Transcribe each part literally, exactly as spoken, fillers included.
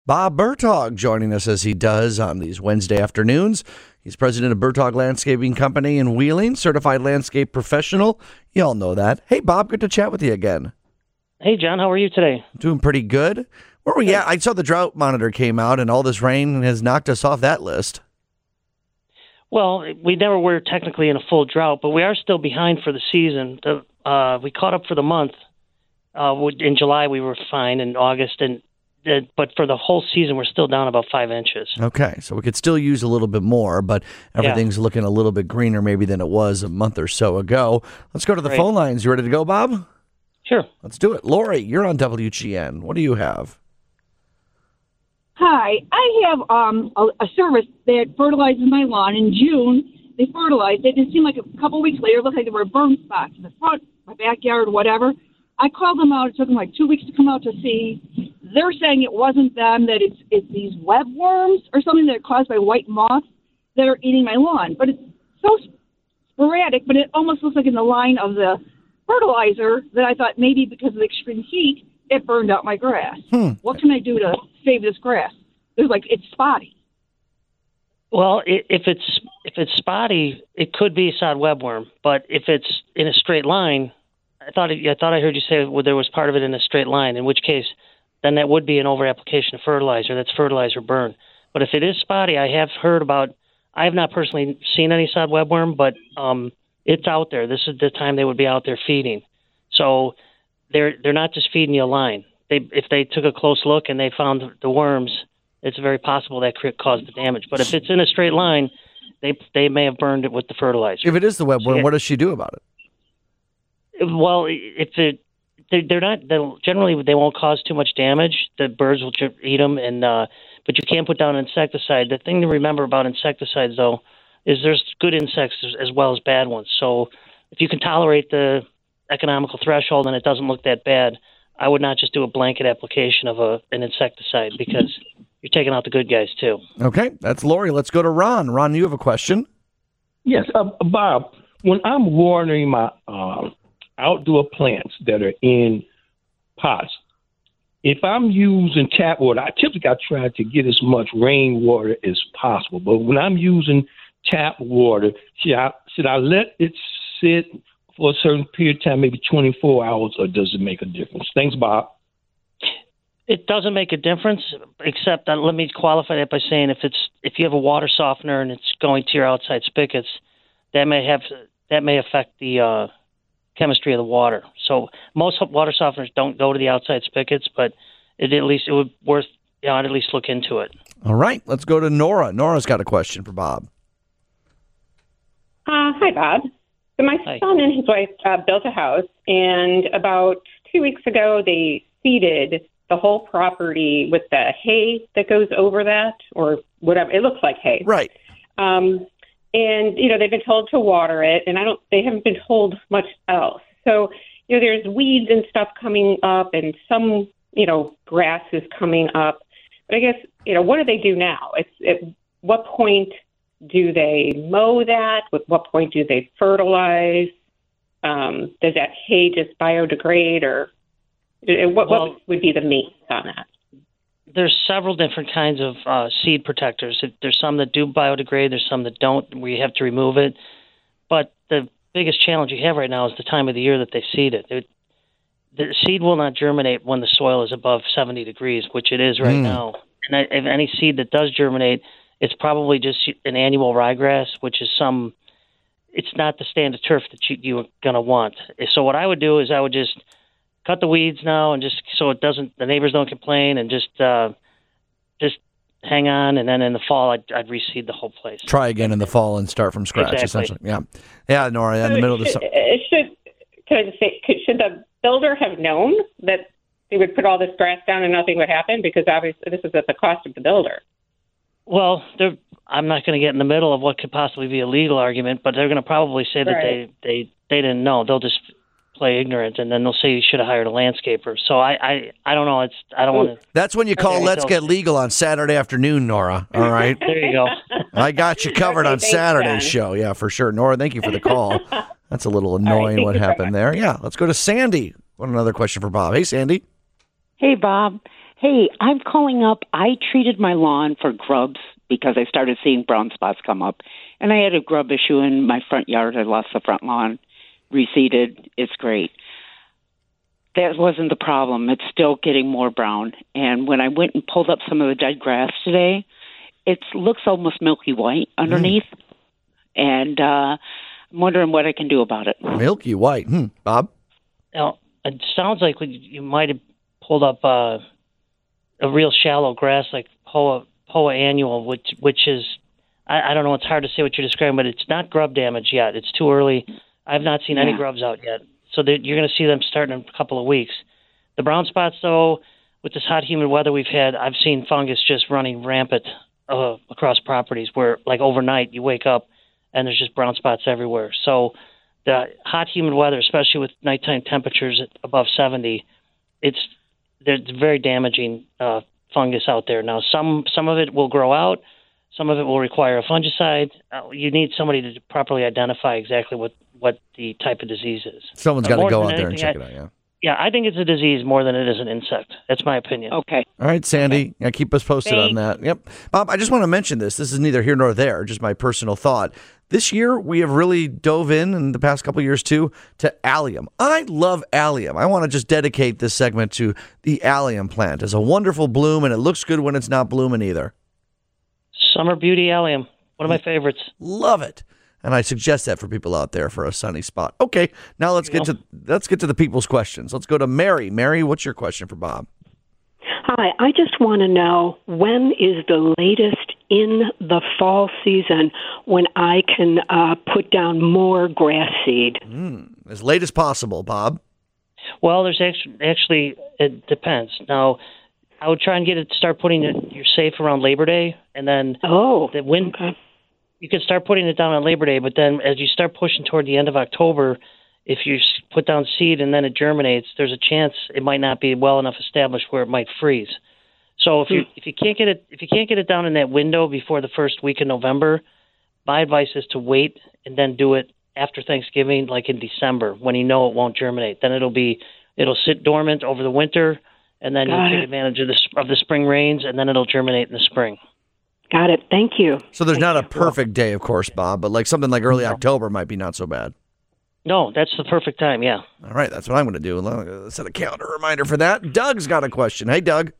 Bob Bertog joining us as he does on these Wednesday afternoons. He's president of Bertog Landscaping Company in Wheeling, certified landscape professional. You all know that. Hey, Bob, good to chat with you again. Hey, John, how are you today? Doing pretty good. Where were we at? I saw the drought monitor came out, and all this rain has knocked us off that list. Well, we never were technically in a full drought, but we are still behind for the season. The, uh, we caught up for the month. Uh, in July, we were fine. In August, and uh, but for the whole season, we're still down about five inches. Okay, so we could still use a little bit more, but everything's yeah. looking a little bit greener maybe than it was a month or so ago. Let's go to the Great. phone lines. You ready to go, Bob? Sure. Let's do it. Lori, you're on W G N. What do you have? Hi, I have um, a, a service that fertilizes my lawn. In June, they fertilized it. It seemed like a couple weeks later, it looked like there were burn spots in the front, my backyard, whatever. I called them out. It took them like two weeks to come out to see. They're saying it wasn't them, that it's it's these web worms or something that are caused by white moths that are eating my lawn. But it's so sporadic, but it almost looks like in the line of the fertilizer that I thought maybe because of the extreme heat, it burned out my grass. Hmm. What can I do to save this grass? There's like, it's spotty. Well, if it's if it's spotty, it could be a sod webworm. But if it's in a straight line, I thought it, I thought I heard you say well, there was part of it in a straight line. In which case, then that would be an over application of fertilizer. That's fertilizer burn. But if it is spotty, I have heard about. I have not personally seen any sod webworm, but um, it's out there. This is the time they would be out there feeding. So they're they're not just feeding you a line. They if they took a close look and they found the worms, it's very possible that could cause the damage. But if it's in a straight line, they they may have burned it with the fertilizer. If it is the webworm, so, yeah. what does she do about it? Well, if it they're, they're not they'll, generally they won't cause too much damage. The birds will eat them, and uh, but you can't put down insecticide. The thing to remember about insecticides, though, is there's good insects as, as well as bad ones. So if you can tolerate the economical threshold and it doesn't look that bad, I would not just do a blanket application of a an insecticide because you're taking out the good guys too. Okay, that's Lori. Let's go to Ron. Ron, you have a question? Yes, uh, Bob. When I'm watering my uh, outdoor plants that are in pots, if I'm using tap water, I typically I try to get as much rainwater as possible. But when I'm using tap water, should I, should I let it sit for a certain period of time, maybe twenty-four hours, or does it make a difference? Thanks, Bob. It doesn't make a difference, except that let me qualify that by saying if it's if you have a water softener and it's going to your outside spigots, that may have that may affect the uh, chemistry of the water. So most water softeners don't go to the outside spigots, but it at least it would worth you know, I'd at least look into it. All right, let's go to Nora. Nora's got a question for Bob. Uh, hi, Bob. So my Hi. son and his wife uh, built a house, and about two weeks ago they seeded the whole property with the hay that goes over that, or whatever. It looks like hay. Right. Um, and, you know, they've been told to water it, and I don't. They haven't been told much else. So, you know, there's weeds and stuff coming up, and some, you know, grass is coming up. But I guess, you know, what do they do now? It's at what point do they mow that? At what point do they fertilize? Um, does that hay just biodegrade, or what, Well, what would be the maintenance on that? There's several different kinds of uh, seed protectors. There's some that do biodegrade. There's some that don't, where you have to remove it. But the biggest challenge you have right now is the time of the year that they seed it. it the seed will not germinate when the soil is above seventy degrees, which it is right Mm. now. And I, if any seed that does germinate, it's probably just an annual ryegrass, which is some. It's not the standard turf that you, you're going to want. So what I would do is I would just cut the weeds now, and just so it doesn't, the neighbors don't complain, and just uh, just hang on. And then in the fall, I'd, I'd reseed the whole place. Try again in the fall and start from scratch, Exactly. essentially. Yeah, yeah, Nora. In the middle of the should, summer. uh, should can I just say, could, should the builder have known that they would put all this grass down and nothing would happen? Because obviously this is at the cost of the builder. Well, they're, I'm not going to get in the middle of what could possibly be a legal argument, but they're going to probably say that Right. they, they, they didn't know. They'll just play ignorant, and then they'll say you should have hired a landscaper. So I, I, I don't know. It's I don't want to. That's when you call Okay, Let's so- Get Legal on Saturday afternoon, Nora. All right. There you go. I got you covered Okay, on thanks, Saturday's John. show. Yeah, for sure. Nora, thank you for the call. That's a little annoying thank what you so happened there. Yeah, let's go to Sandy. What another question for Bob? Hey, Sandy. Hey, Bob. Hey, I'm calling up. I treated my lawn for grubs because I started seeing brown spots come up. And I had a grub issue in my front yard. I lost the front lawn, reseeded. It's great. That wasn't the problem. It's still getting more brown. And when I went and pulled up some of the dead grass today, it looks almost milky white underneath. Mm. And uh, I'm wondering what I can do about it. Milky white. Hmm. Bob? Now, it sounds like you might have pulled up uh, a real shallow grass like Poa, Poa annual, which which is, I, I don't know, it's hard to say what you're describing, but it's not grub damage yet. It's too early. I've not seen yeah. any grubs out yet. So you're going to see them starting in a couple of weeks. The brown spots, though, with this hot, humid weather we've had, I've seen fungus just running rampant uh, across properties where, like, overnight you wake up and there's just brown spots everywhere. So the hot, humid weather, especially with nighttime temperatures at above seventy, it's there's very damaging uh, fungus out there. Now, some some of it will grow out. Some of it will require a fungicide. Uh, you need somebody to properly identify exactly what, what the type of disease is. Someone's got to go out there and check I, it out, yeah. Yeah, I think it's a disease more than it is an insect. That's my opinion. Okay. All right, Sandy. Okay. Yeah, keep us posted Thanks. on that. Yep. Bob, I just want to mention this. This is neither here nor there, just my personal thought. This year, we have really dove in, in the past couple of years too, to allium. I love allium. I want to just dedicate this segment to the allium plant. It's a wonderful bloom, and it looks good when it's not blooming either. Summer beauty allium, one of my favorites. Love it. And I suggest that for people out there for a sunny spot. Okay, now let's get to let's get to the people's questions. Let's go to Mary. Mary, what's your question for Bob? Hi, I just want to know, when is the latest in the fall season when I can uh, put down more grass seed? Mm, as late as possible, Bob. Well, there's actually, actually, it depends. Now, I would try and get it to start putting it, you're safe around Labor Day, and then oh, the wind. Okay. You could start putting it down on Labor Day, but then as you start pushing toward the end of October, if you put down seed and then it germinates, there's a chance it might not be well enough established where it might freeze. So if you if you can't get it if you can't get it down in that window before the first week of November, my advice is to wait and then do it after Thanksgiving, like in December, when you know it won't germinate. Then it'll be it'll sit dormant over the winter, and then Got you take it. advantage of the of the spring rains, and then it'll germinate in the spring. Got it. Thank you. So there's Thank not you. a perfect day, of course, Bob, but like something like early October might be not so bad. No, that's the perfect time, yeah. All right, that's what I'm going to do. Let's set a calendar reminder for that. Doug's got a question. Hey, Doug.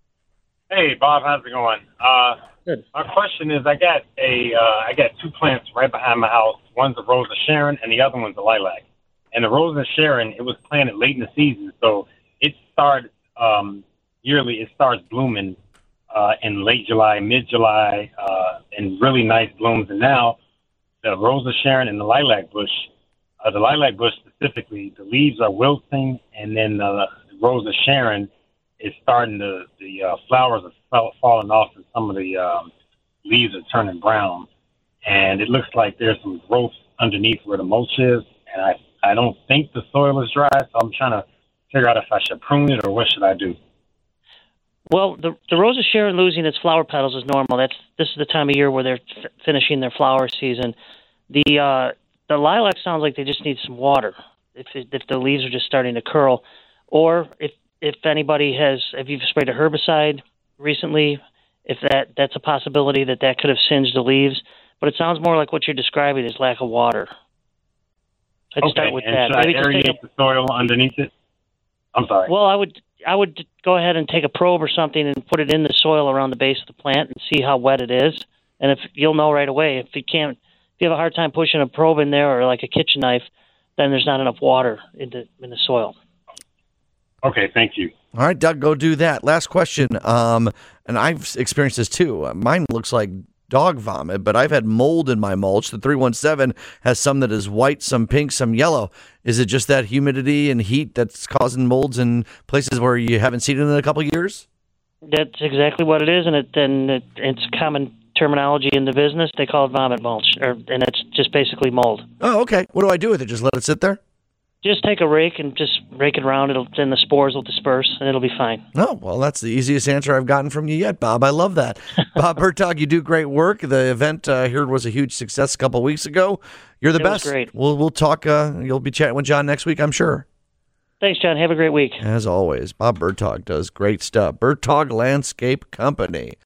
Hey, Bob, how's it going? Uh, Good. My question is, I got a, uh, I got two plants right behind my house. One's a Rose of Sharon, and the other one's a lilac. And the Rose of Sharon, it was planted late in the season, so it started um, yearly. It starts blooming uh, in late July, mid July, uh, and really nice blooms. And now the Rose of Sharon and the lilac bush, uh, the lilac bush specifically, the leaves are wilting, and then the Rose of Sharon is starting to, the uh, flowers are fall, falling off, and some of the um, leaves are turning brown. And it looks like there's some growth underneath where the mulch is, and I, I don't think the soil is dry, so I'm trying to figure out if I should prune it or what should I do. Well, the the Rose of Sharon losing its flower petals is normal. That's this is the time of year where they're f- finishing their flower season. The uh, the lilac sounds like they just need some water if it, if the leaves are just starting to curl, or if if anybody has if you've sprayed a herbicide recently, if that that's a possibility that that could have singed the leaves. But it sounds more like what you're describing is lack of water. I'd okay, start with and that. should Maybe I just take aerate the soil underneath it? I'm sorry. Well, I would I would go ahead and take a probe or something and put it in the soil around the base of the plant and see how wet it is. And if you'll know right away, if you can't, if you have a hard time pushing a probe in there or like a kitchen knife, then there's not enough water in the in the soil. Okay, thank you. All right, Doug, go do that. Last question. Um, and I've experienced this too. Uh, Mine looks like dog vomit, but I've had mold in my mulch. The three one seven has some that is white, some pink, some yellow. Is it just that humidity and heat that's causing molds in places where you haven't seen it in a couple of years? That's exactly what it is, and it and it, it's common terminology in the business. They call it vomit mulch, or, and it's just basically mold. Oh, okay. What do I do with it? Just let it sit there? Just take a rake and just rake it around. It'll then the spores will disperse, and it'll be fine. Oh, well, that's the easiest answer I've gotten from you yet, Bob. I love that. Bob Hertog, you do great work. The event uh, here was a huge success a couple of weeks ago. You're the It was best. great. We'll we'll talk. Uh, you'll be chatting with John next week, I'm sure. Thanks, John. Have a great week. As always, Bob Bertog does great stuff. Bertog Landscape Company.